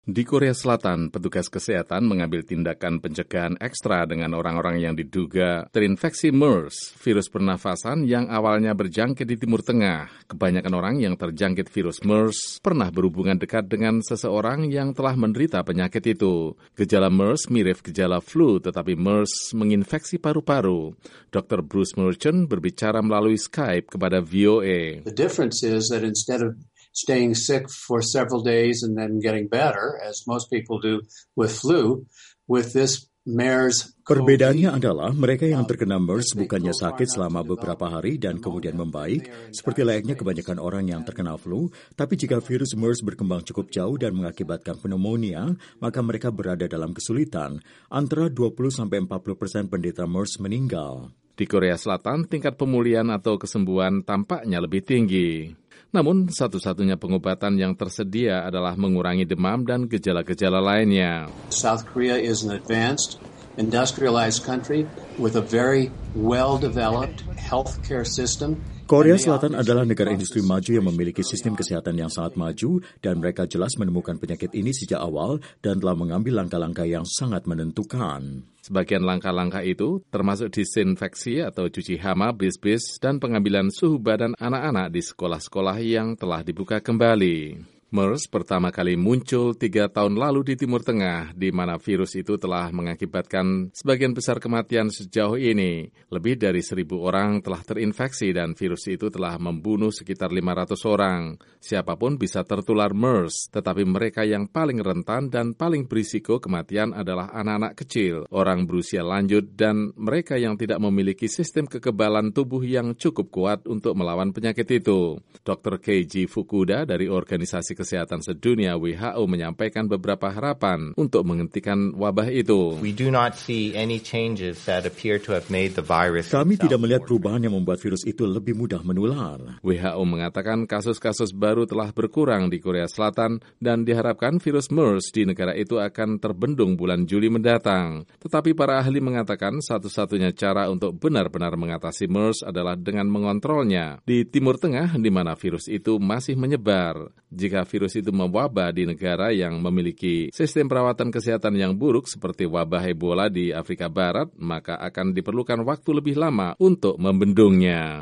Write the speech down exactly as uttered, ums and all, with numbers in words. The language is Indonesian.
Di Korea Selatan, petugas kesehatan mengambil tindakan pencegahan ekstra dengan orang-orang yang diduga terinfeksi MERS, virus pernafasan yang awalnya berjangkit di Timur Tengah. Kebanyakan orang yang terjangkit virus MERS pernah berhubungan dekat dengan seseorang yang telah menderita penyakit itu. Gejala MERS mirip gejala flu, tetapi MERS menginfeksi paru-paru. dokter Bruce Merchant berbicara melalui Skype kepada V O A. The difference is that instead of staying sick for several days and then getting better, as most people do with flu, with this MERS. Perbedaannya adalah mereka yang terkena MERS bukannya sakit selama beberapa hari dan kemudian membaik, seperti layaknya kebanyakan orang yang terkena flu, tapi jika virus MERS berkembang cukup jauh dan mengakibatkan pneumonia, maka mereka berada dalam kesulitan. Antara dua puluh sampai empat puluh persen penderita MERS meninggal. Di Korea Selatan, tingkat pemulihan atau kesembuhan tampaknya lebih tinggi. Namun, satu-satunya pengobatan yang tersedia adalah mengurangi demam dan gejala-gejala lainnya. South Korea is an advanced, industrialized country with a very well-developed healthcare system. Korea Selatan adalah negara industri maju yang memiliki sistem kesehatan yang sangat maju dan mereka jelas menemukan penyakit ini sejak awal dan telah mengambil langkah-langkah yang sangat menentukan. Sebagian langkah-langkah itu termasuk disinfeksi atau cuci hama bis-bis dan pengambilan suhu badan anak-anak di sekolah-sekolah yang telah dibuka kembali. MERS pertama kali muncul tiga tahun lalu di Timur Tengah, di mana virus itu telah mengakibatkan sebagian besar kematian sejauh ini. Lebih dari seribu orang telah terinfeksi dan virus itu telah membunuh sekitar lima ratus orang. Siapapun bisa tertular MERS, tetapi mereka yang paling rentan dan paling berisiko kematian adalah anak-anak kecil, orang berusia lanjut, dan mereka yang tidak memiliki sistem kekebalan tubuh yang cukup kuat untuk melawan penyakit itu. dokter Keiji Fukuda dari Organisasi Kesehatan Sedunia W H O menyampaikan beberapa harapan untuk menghentikan wabah itu. We do not see any changes that appear to have made the virus. Kami tidak melihat perubahan yang membuat virus itu lebih mudah menular. W H O mengatakan kasus-kasus baru telah berkurang di Korea Selatan dan diharapkan virus MERS di negara itu akan terbendung bulan Juli mendatang. Tetapi para ahli mengatakan satu-satunya cara untuk benar-benar mengatasi MERS adalah dengan mengontrolnya. Di Timur Tengah, di mana virus itu masih menyebar. Jika virus itu mewabah di negara yang memiliki sistem perawatan kesehatan yang buruk seperti wabah Ebola di Afrika Barat, maka akan diperlukan waktu lebih lama untuk membendungnya.